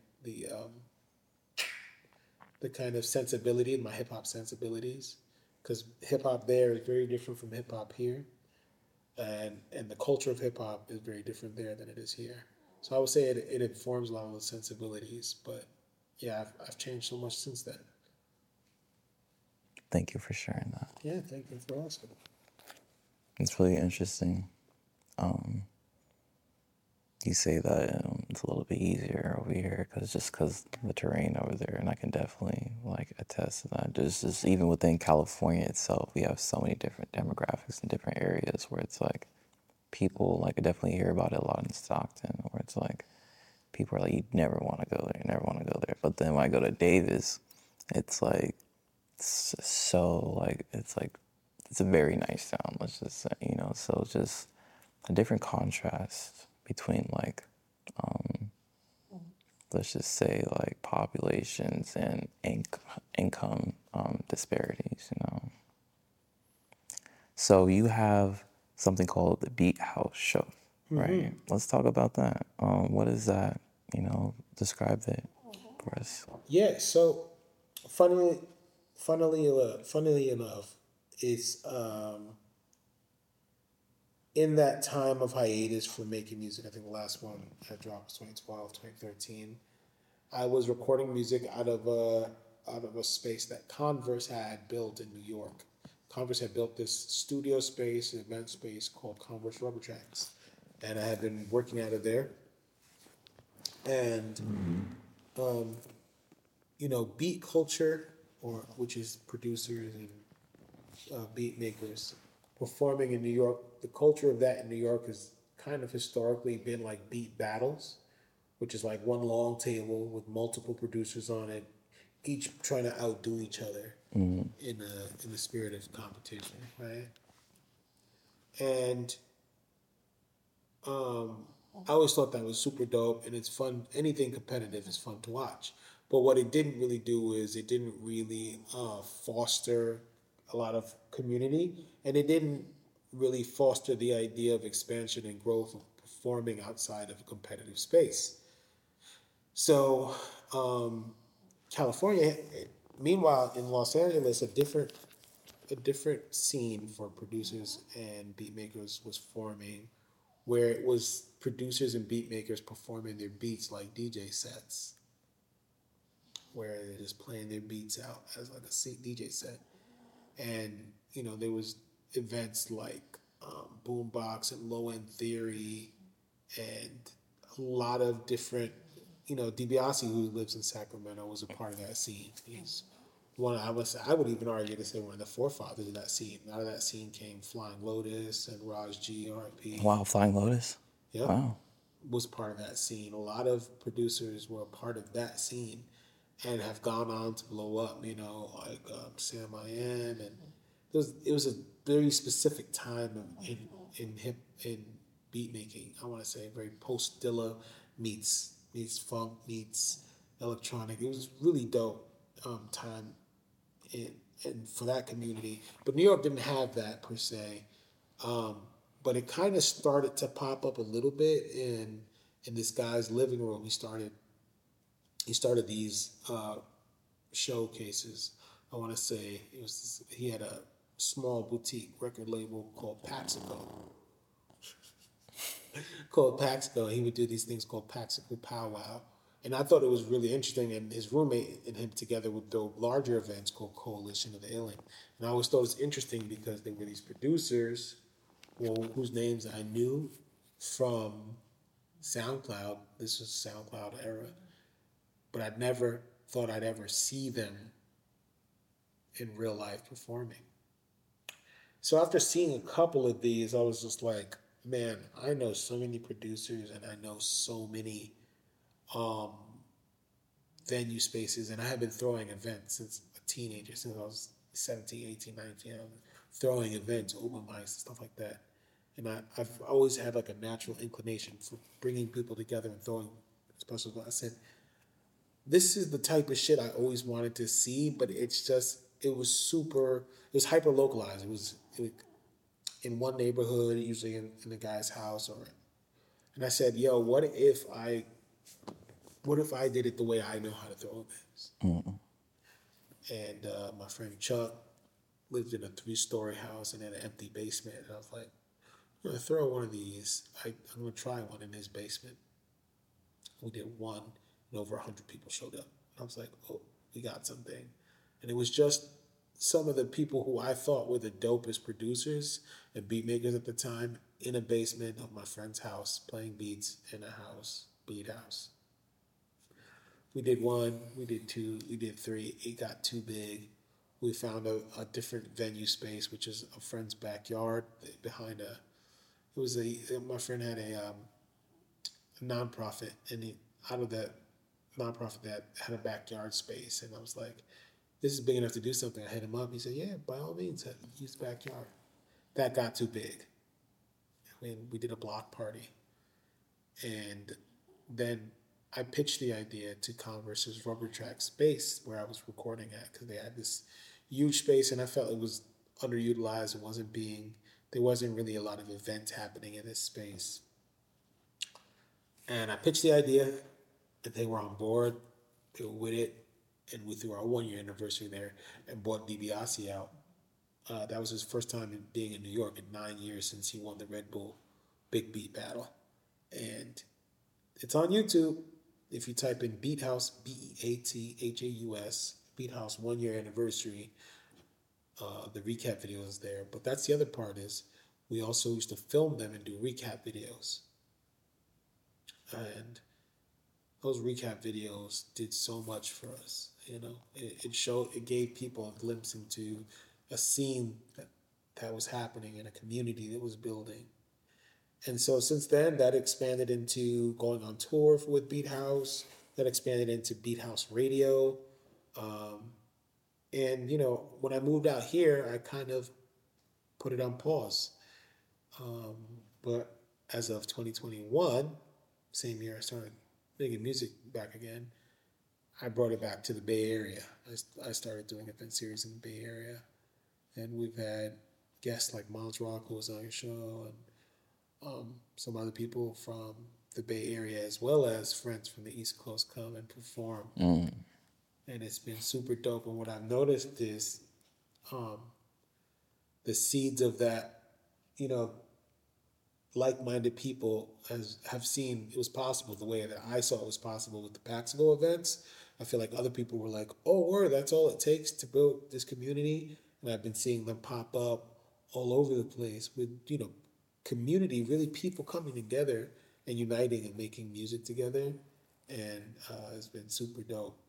the kind of sensibility, my hip hop sensibilities, because hip hop there is very different from hip hop here, and the culture of hip hop is very different there than it is here. So I would say it informs a lot of those sensibilities. But yeah, I've changed so much since then. Thank you for sharing that. Yeah, thank you for asking. It's really interesting. Um, you say that it's a little bit easier over here because the terrain over there, and I can definitely like attest to that. Just even within California itself, we have so many different demographics in different areas where it's like people like I definitely hear about it a lot in Stockton, where it's like people are like you never want to go there, you never want to go there. But then when I go to Davis, it's like so like it's a very nice town. Let's just say, so just a different contrast between like let's just say like populations and income disparities. So you have something called the Beat House Show, right? Let's talk about that. What is that? Describe it for us. Yeah. So, funnily, funnily enough, it's in that time of hiatus for making music. I think the last one I dropped was 2012, 2013. I was recording music out of a space that Converse had built in New York. Converse had built this studio space, an event space called Converse Rubber Tracks, and I had been working out of there. And beat culture, or which is producers and beat makers performing in New York. The culture of that in New York has kind of historically been like beat battles, which is like one long table with multiple producers on it. each trying to outdo each other in the spirit of competition, right? And I always thought that was super dope, and it's fun. Anything competitive is fun to watch. But what it didn't really do is it didn't really foster a lot of community, and it didn't really foster the idea of expansion and growth of performing outside of a competitive space. So, California, meanwhile, in Los Angeles, a different scene for producers and beat makers was forming, where it was producers and beat makers performing their beats like DJ sets, where they're just playing their beats out as like a DJ set. And there was events like Boombox and Low End Theory, and a lot of different. DiBiase, who lives in Sacramento, was a part of that scene. He's one. I would even argue to say one of the forefathers of that scene. Out of that scene came Flying Lotus and Raj G, R.I.P. Wow, Flying Lotus. Yep. Wow. Was part of that scene. A lot of producers were a part of that scene and have gone on to blow up, like Sam I Am. And it was a very specific time in beat making. I want to say very post Dilla meets funk meets electronic. It was really dope time in and for that community. But New York didn't have that per se. But it kind of started to pop up a little bit in this guy's living room. He started these showcases. I want to say he had a small boutique record label called Paxico. He would do these things called Paxico Powwow. And I thought it was really interesting. And his roommate and him together would do larger events called Coalition of the Alien. And I always thought it was interesting because they were these producers, whose names I knew from SoundCloud. This was SoundCloud era. But I'd never thought I'd ever see them in real life performing. So after seeing a couple of these, I was just like, man, I know so many producers and I know so many venue spaces, and I have been throwing events since a teenager, since I was 17, 18, 19. I was throwing events, open mics, and stuff like that. And I've always had like a natural inclination for bringing people together and throwing special events. I said, this is the type of shit I always wanted to see, but it was hyper localized. It was in one neighborhood, usually in the guy's house, and I said, yo, what if I did it the way I know how to throw events? And my friend Chuck lived in a 3-story house and had an empty basement, and I was like, I'm gonna throw one of these. I'm gonna try one in his basement. We did one, and over 100 people showed up. I was like, oh, we got something. And it was just some of the people who I thought were the dopest producers and beat makers at the time in a basement of my friend's house, playing beats in a house, beat house. We did one, we did two, we did three. It got too big. We found a different venue space, which is a friend's backyard behind my friend had a nonprofit, and out of that nonprofit that had a backyard space, and I was like, this is big enough to do something. I hit him up. He said, yeah, by all means, use the backyard. That got too big. We did a block party. And then I pitched the idea to Converse's Rubber Track space where I was recording at, because they had this huge space, and I felt it was underutilized. There wasn't really a lot of events happening in this space. And I pitched the idea, and they were on board. They were with it. And we threw our 1-year anniversary there and brought DiBiase out. That was his first time being in New York in 9 years since he won the Red Bull Big Beat Battle. And it's on YouTube. If you type in Beat House, BEATHAUS, Beat House 1-year anniversary, the recap video is there. But that's the other part is we also used to film them and do recap videos. And those recap videos did so much for us. It gave people a glimpse into a scene that was happening in a community that was building. And so since then, that expanded into going on tour with Beat House. That expanded into Beat House Radio. Um, and when I moved out here, I kind of put it on pause. Um, but as of 2021, same year I started making music back again, I brought it back to the Bay Area. I started doing event series in the Bay Area, and we've had guests like Miles Rock, who was on your show, and some other people from the Bay Area, as well as friends from the East Coast, come and perform. And it's been super dope. And what I've noticed is um, the seeds of that, you know, like-minded people have seen it was possible the way that I saw it was possible with the Paxville events. I feel like other people were like, "Oh, word, that's all it takes to build this community," and I've been seeing them pop up all over the place with community, really people coming together and uniting and making music together, and it's been super dope.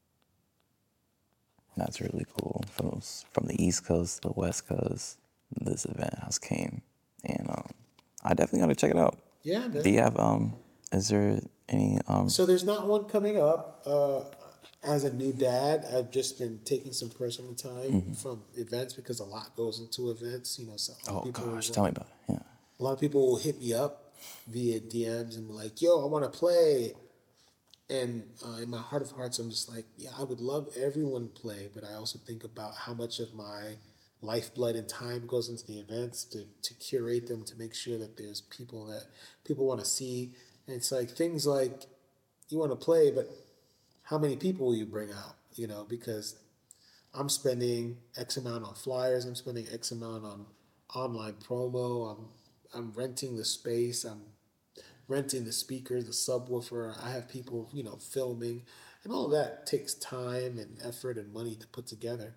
That's really cool. From the East Coast to the West Coast, this event house came, and I definitely got to check it out. Yeah, man. Do you have Is there any So there's not one coming up. As a new dad, I've just been taking some personal time from events because a lot goes into events. So Oh people gosh, tell me about it. Yeah. a lot of people will hit me up via DMs and be like, "Yo, I want to play." And in my heart of hearts, I'm just like, yeah, I would love everyone to play, but I also think about how much of my lifeblood and time goes into the events to curate them, to make sure that there's people that people want to see. And it's like things like you want to play, but how many people will you bring out? Because I'm spending X amount on flyers, I'm spending X amount on online promo, I'm renting the space, I'm renting the speakers, the subwoofer. I have people, filming, and all of that takes time and effort and money to put together.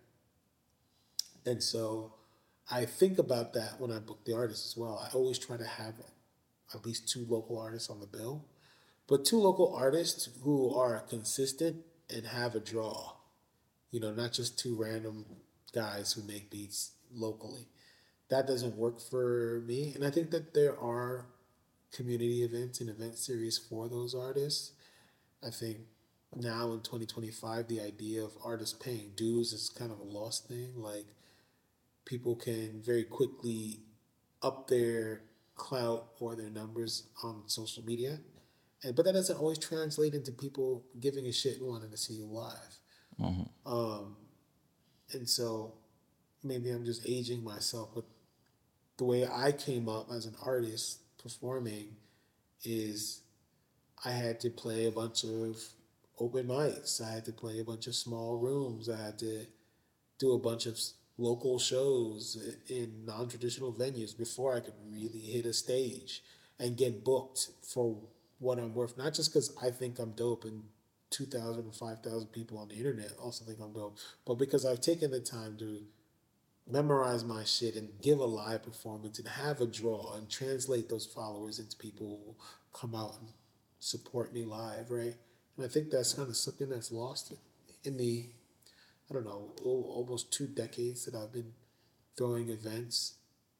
And so I think about that when I book the artists as well. I always try to have at least two local artists on the bill, but two local artists who are consistent and have a draw. Not just two random guys who make beats locally. That doesn't work for me. And I think that there are community events and event series for those artists. I think now in 2025, the idea of artists paying dues is kind of a lost thing. Like, people can very quickly up their clout or their numbers on social media. But that doesn't always translate into people giving a shit and wanting to see you live. Um, and so maybe I'm just aging myself, but the way I came up as an artist performing is I had to play a bunch of open mics. I had to play a bunch of small rooms. I had to do a bunch of local shows in non-traditional venues before I could really hit a stage and get booked for what I'm worth. Not just because I think I'm dope and 2,000 or 5,000 people on the internet also think I'm dope, but because I've taken the time to memorize my shit and give a live performance and have a draw and translate those followers into people who come out and support me live, right? And I think that's kind of something that's lost in the, I don't know, almost 2 decades that I've been throwing events.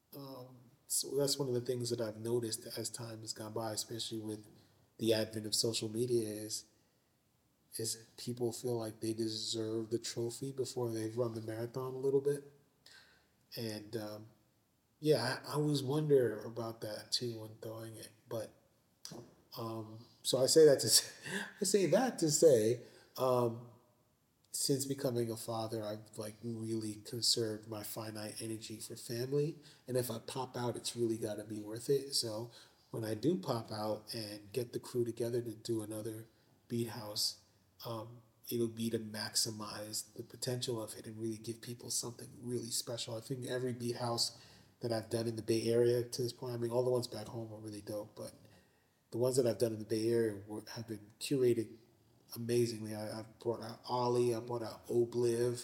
So that's one of the things that I've noticed as time has gone by, especially with the advent of social media, is people feel like they deserve the trophy before they've run the marathon a little bit. And yeah, I always wonder about that too when throwing it. But so I say that to say, I say that to say, um, since becoming a father, I've like really conserved my finite energy for family. And if I pop out, it's really got to be worth it. So when I do pop out and get the crew together to do another beat house, um, it'll be to maximize the potential of it and really give people something really special. I think every beat house that I've done in the Bay Area to this point, I mean, all the ones back home are really dope, but the ones that I've done in the Bay Area have been curated amazingly. I've brought out Ollie, I brought out Obliv,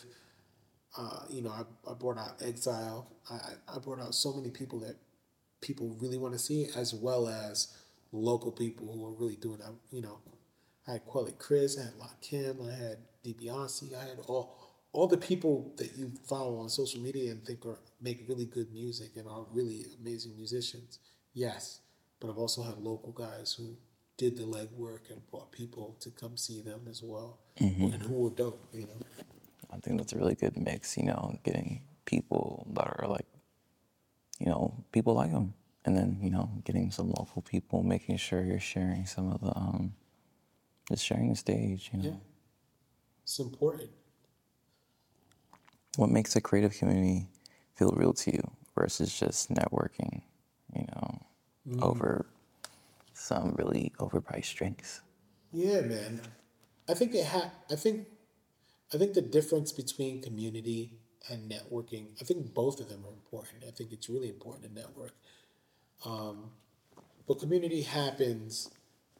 I brought out Exile. I brought out so many people that people really want to see, as well as local people who are really doing that. I had Quelly Chris, I had La Kim, I had DiBiase, I had all the people that you follow on social media and think make really good music and are really amazing musicians. Yes, but I've also had local guys who did the legwork and brought people to come see them as well, and who were dope. I think that's a really good mix, getting people that are like, people like them. And then, getting some local people, making sure you're sharing some of the, just sharing the stage, Yeah, it's important. What makes a creative community feel real to you versus just networking, over some really overpriced drinks? Yeah, man. I think it ha- I think the difference between community and networking, I think both of them are important. I think it's really important to network. But community happens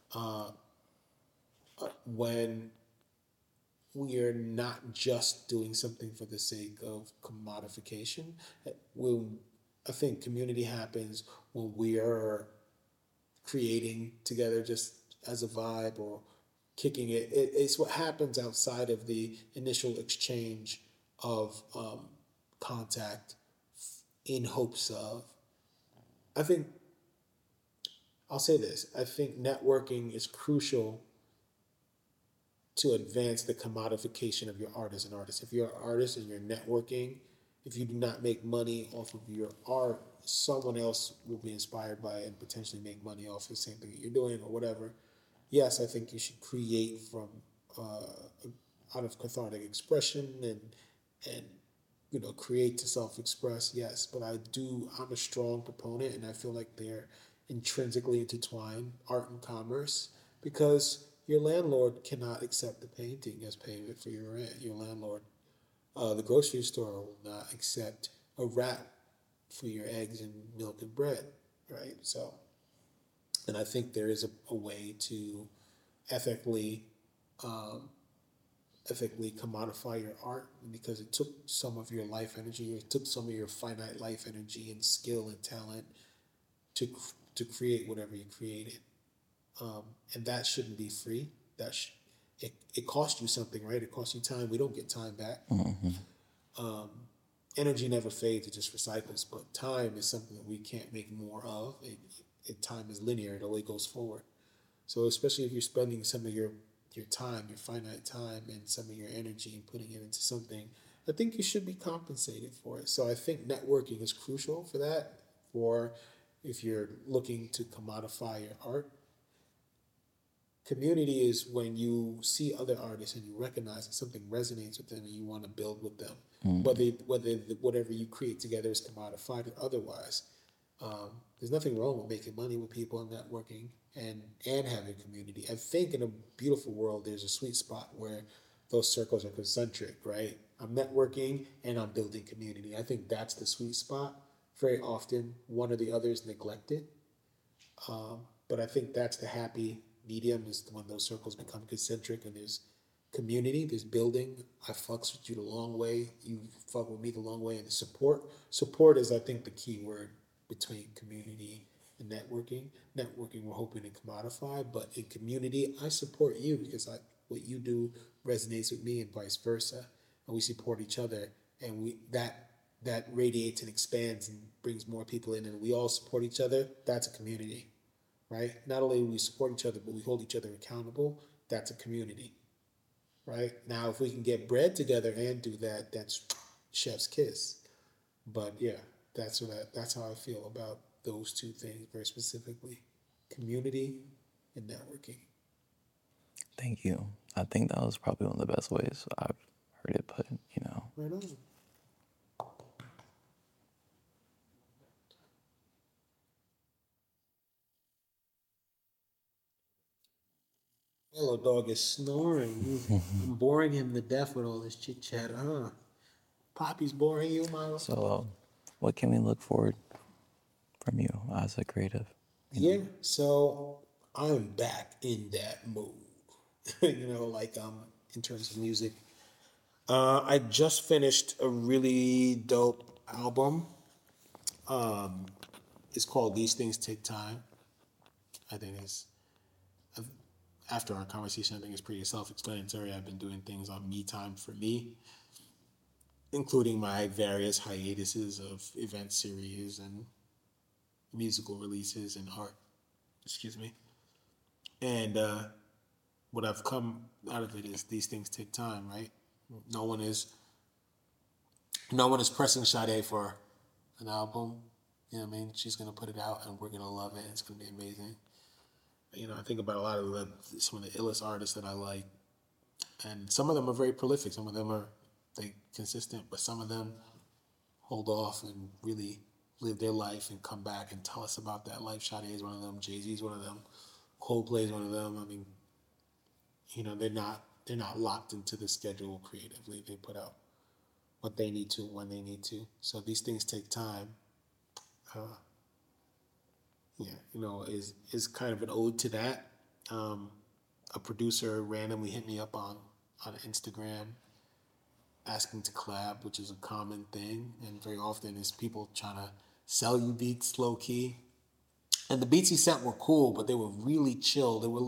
when we are not just doing something for the sake of commodification. When I think community happens when we are creating together just as a vibe or kicking it. It's what happens outside of the initial exchange of contact in hopes of. I think, I'll say this, I think networking is crucial to advance the commodification of your art as an artist. If you're an artist and you're networking, if you do not make money off of your art, someone else will be inspired by it and potentially make money off the same thing that you're doing or whatever. Yes, I think you should create from out of cathartic expression and create to self-express. Yes, but I'm a strong proponent, and I feel like they're intrinsically intertwined, art and commerce, because your landlord cannot accept the painting as payment for your rent. Your landlord, the grocery store will not accept a wrap for your eggs and milk and bread, right? So, and I think there is a way to ethically ethically commodify your art, because it took some of your life energy, it took some of your finite life energy and skill and talent to to create whatever you created, and that shouldn't be free. It costs you something, right? It costs you time. We don't get time back. Energy never fades; it just recycles. But time is something that we can't make more of. Time is linear; it only goes forward. So especially if you're spending some of your time, your finite time, and some of your energy and putting it into something, I think you should be compensated for it. So I think networking is crucial for that. For if you're looking to commodify your art, community is when you see other artists and you recognize that something resonates with them and you want to build with them. Whether whatever you create together is commodified or otherwise. There's nothing wrong with making money with people and networking and having community. I think in a beautiful world, there's a sweet spot where those circles are concentric, right? I'm networking and I'm building community. I think that's the sweet spot. Very often, one or the other is neglected. But I think that's the happy medium, is when those circles become concentric and there's community, there's building. I fucks with you the long way. You fuck with me the long way. And the support. Support is, I think, the key word between community and networking. Networking, we're hoping to commodify, but in community, I support you because what you do resonates with me and vice versa. And we support each other, and that radiates and expands and brings more people in, and we all support each other. That's a community, right? Not only do we support each other, but we hold each other accountable. That's a community, right? Now, if we can get bread together and do that, that's chef's kiss. But yeah, that's how I feel about those two things very specifically: community and networking. Thank you. I think that was probably one of the best ways I've heard it put. Right on. Hello, dog is snoring. I'm boring him to death with all this chit chat, huh? Poppy's boring you, Milo? So, what can we look forward from you as a creative? Yeah, so I'm back in that mood. Like in terms of music. I just finished a really dope album. It's called These Things Take Time. I think after our conversation, I think it's pretty self-explanatory. I've been doing things on me time for me, including my various hiatuses of event series and musical releases and art. Excuse me. And what I've come out of it is these things take time, right? No one is No one is pressing Sade for an album. You know what I mean? She's gonna put it out, and we're gonna love it. It's gonna be amazing. You know, I think about a lot of some of the illest artists that I like, and some of them are very prolific. Some of them are consistent, but some of them hold off and really live their life and come back and tell us about that life. Sade is one of them. Jay-Z is one of them. Coldplay is one of them. I mean, you know, they're not locked into the schedule creatively. They put out what they need to when they need to. So these things take time. Yeah, you know, is kind of an ode to that. A producer randomly hit me up on Instagram asking to collab, which is a common thing, and very often is people trying to sell you beats low key. And the beats he sent were cool, but they were really chill. They were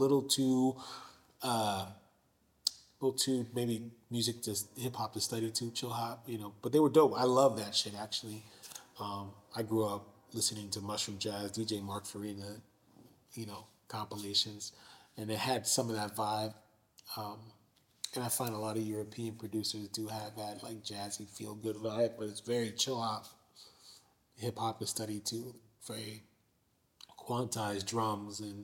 a little too maybe music to hip hop to study to chill hop, you know. But they were dope. I love that shit actually. I grew up listening to Mushroom Jazz, DJ Mark Farina, you know, compilations, and it had some of that vibe. And I find a lot of European producers do have that like jazzy feel good vibe, but it's very chill hop, hip hop to study to, very quantized drums and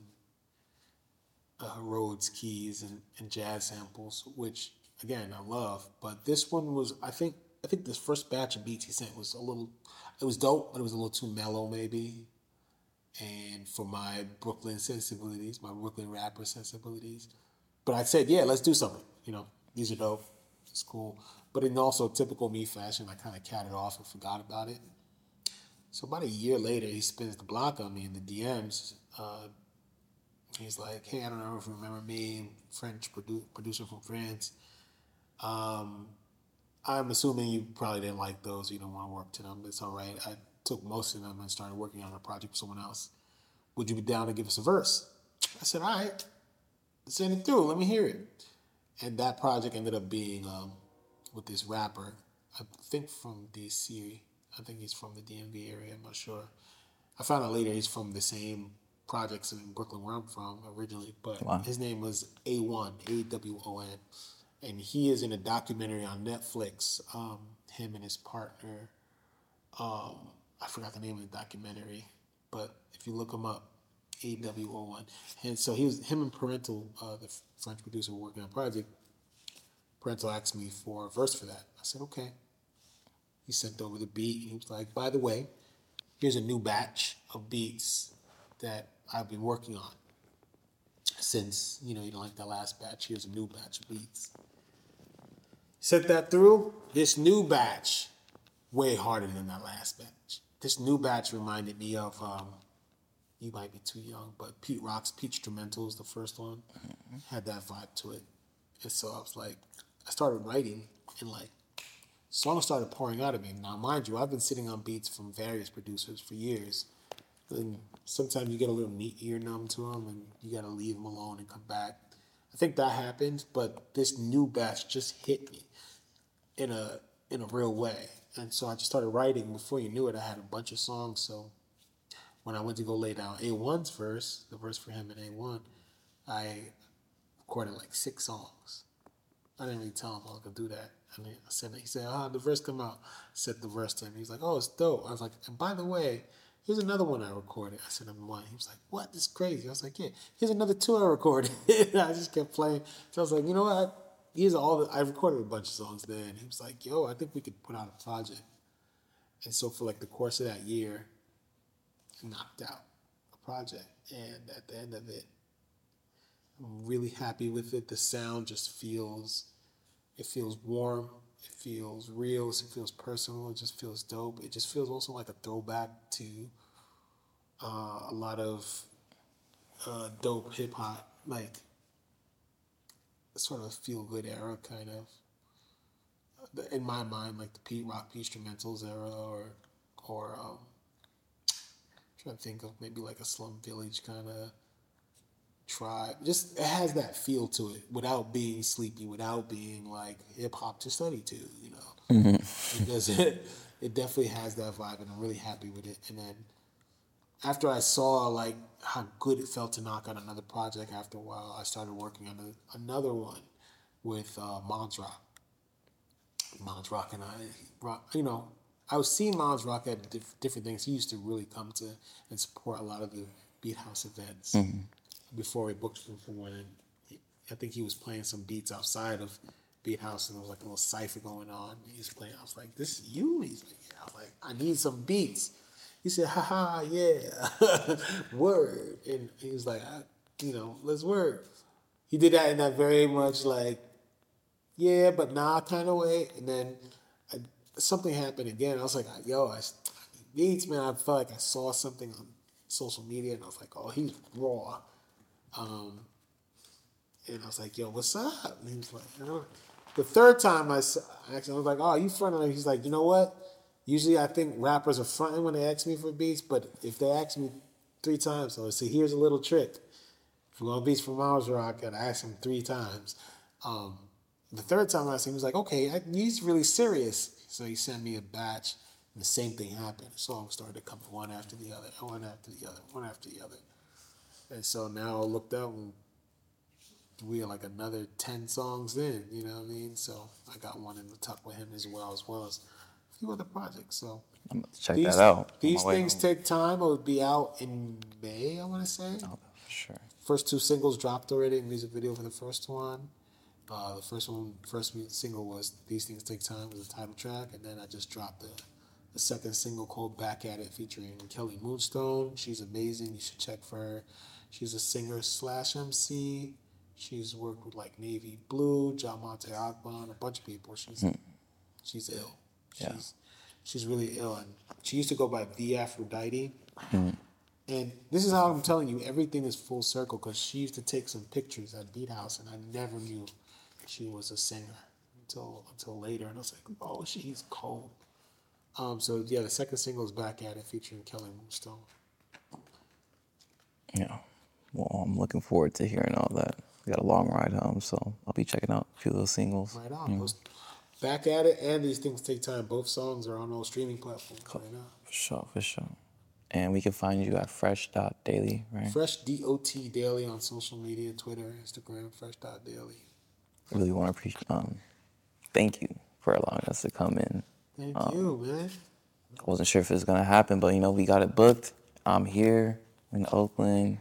Rhodes keys and jazz samples, which again I love. But this one was, I think this first batch of beats he sent was it was dope, but it was a little too mellow maybe. And for my Brooklyn sensibilities, my Brooklyn rapper sensibilities. But I said, yeah, let's do something. You know, these are dope. It's cool. But in also typical me fashion, I kind of catted off and forgot about it. So about a year later, he spins the block on me in the DMs. He's like, hey, I don't know if you remember me, French producer from France. Um, I'm assuming you probably didn't like those. You don't want to work to them. It's all right. I took most of them and started working on a project for someone else. Would you be down to give us a verse? I said, all right, send it through. Let me hear it. And that project ended up being with this rapper, I think from DC. I think he's from the DMV area. I'm not sure. I found out later he's from the same projects in Brooklyn where I'm from originally, but Wow. his name was A1, AWON, and he is in a documentary on Netflix. Him and his partner, I forgot the name of the documentary, but if you look him up, AWON, and so him and Parental, the French producer working on a project. Parental asked me for a verse for that. I said okay. He sent over the beat, and he was like, by the way, here's a new batch of beats that I've been working on since, you don't like that last batch. Here's a new batch of beats. Sent that through. This new batch, way harder than that last batch. This new batch reminded me of, you might be too young, but Pete Rock's Peach Instrumentals, the first one, had that vibe to it. And so I was like, I started writing, and like, songs started pouring out of me. Now, mind you, I've been sitting on beats from various producers for years. And sometimes you get a little ear numb to them, and you got to leave them alone and come back. I think that happened, but this new batch just hit me in a real way. And so I just started writing. Before you knew it, I had a bunch of songs. So when I went to go lay down A1's verse, the verse for him in A1, I recorded like 6 songs. I didn't really tell him I was gonna do that. And I said, he said, the verse come out. I said the verse to him. He's like, oh, it's dope. I was like, and by the way, here's another one I recorded. I said, I'm one. He was like, what? This is crazy. I was like, yeah, here's another 2 I recorded. I just kept playing. So I was like, you know what? I recorded a bunch of songs then. He was like, yo, I think we could put out a project. And so for like the course of that year, I knocked out a project. And at the end of it, I'm really happy with it. The sound just feels warm. It feels real. It feels personal. It just feels dope. It just feels also like a throwback to a lot of dope hip hop, like sort of feel good era kind of. In my mind, like the Pete Rock P Instrumentals era, or trying to think of maybe like a Slum Village kind of tribe. Just it has that feel to it without being sleepy, without being like hip hop to study to, because it definitely has that vibe, and I'm really happy with it. And then after I saw like how good it felt to knock out another project, after a while I started working on another one with Mods Rock. Miles Rock and I was seeing Miles Rock at different things. He used to really come to and support a lot of the Beat House events before we booked him for one. And I think he was playing some beats outside of Beat House, and there was like a little cipher going on. He was playing. I was like, "This is you?" He's like, "Yeah." I was like, "I need some beats." He said, "Ha, yeah, word." And he was like, "Let's work." He did that in that very much like, yeah, but nah kind of way. And then something happened again. I was like, "Yo, I need beats, man." I felt like I saw something on social media, and I was like, "Oh, he's raw." And I was like, "Yo, what's up?" And he was like, The third time I asked him, I was like, "Oh, you fronting?" He's like, "You know what? Usually I think rappers are fronting when they ask me for beats, but if they ask me 3 times, so here's a little trick. If we're going to beats for Miles Rock, and I asked him 3 times. The third time I asked him, he was like, okay, he's really serious. So he sent me a batch, and the same thing happened. The songs started to come one after the other, one after the other, one after the other. And so now I looked up, and we are like another 10 songs in, you know what I mean? So I got one in the tuck with him as well as a few other projects. So I'm going to check that out. These things take time. It would be out in May, I want to say. Oh, for sure. First 2 singles dropped already. Music video for the first one. The first single was "These Things Take Time" was the title track, and then I just dropped the second single called "Back at It" featuring Kelly Moonstone. She's amazing. You should check for her. She's a singer/MC. She's worked with like Navy Blue, John Monte Akban, a bunch of people. She's ill. She's really ill, and she used to go by The Aphrodite. And this is how I'm telling you, everything is full circle, because she used to take some pictures at Beat House, and I never knew she was a singer until later. And I was like, oh, she's cold. So yeah, the second single is "Back at It" featuring Kelly Moonstone. Yeah. Well, I'm looking forward to hearing all that. We got a long ride home, so I'll be checking out a few of those singles. Right on. Those "Back at It" and "These Things Take Time," both songs are on those streaming platforms right now. For sure. And we can find you at fresh.daily, right? Fresh.dot daily on social media, Twitter, Instagram, fresh.daily. I really want to thank you for allowing us to come in. Thank you, man. I wasn't sure if it was going to happen, but, we got it booked. I'm here in Oakland.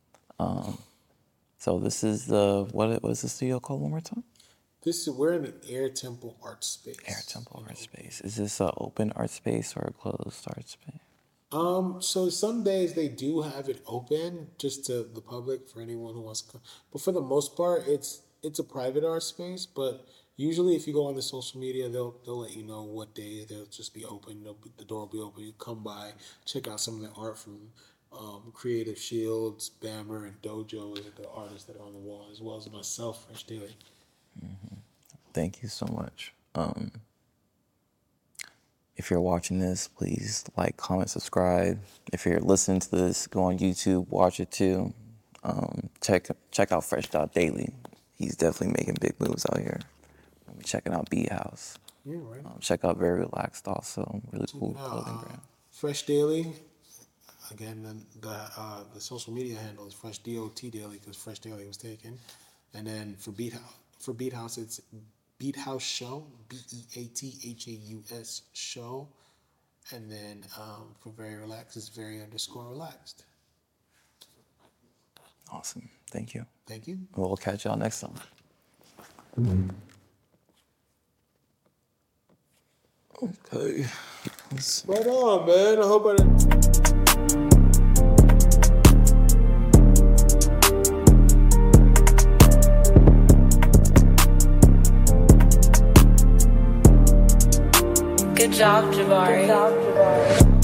So this is what was the studio called one more time? We're in an Air Temple art space. Air Temple art space. Is this an open art space or a closed art space? So some days they do have it open just to the public for anyone who wants to come. But for the most part, it's a private art space. But usually, if you go on the social media, they'll let you know what day they'll just be open. The door will be open. You come by, check out some of the art from Creative Shields, Bammer, and Dojo, the artists that are on the wall, as well as myself, Fresh Daily. Mm-hmm. Thank you so much. If you're watching this, please like, comment, subscribe. If you're listening to this, go on YouTube, watch it too. Check out fresh.daily. He's definitely making big moves out here. We'll be checking out Beat House. Yeah, right. Check out Very Relaxed also. Really cool clothing brand. Fresh Daily. Again, the social media handle is Fresh.dot Daily, because Fresh Daily was taken. And then for Beat House, it's Beat House Show, BEATHAUS Show. And then for Very Relaxed, it's Very_relaxed. Awesome. Thank you. Thank you. We'll catch y'all next time. Okay. Right on, man. I hope I... Good job, Jabari.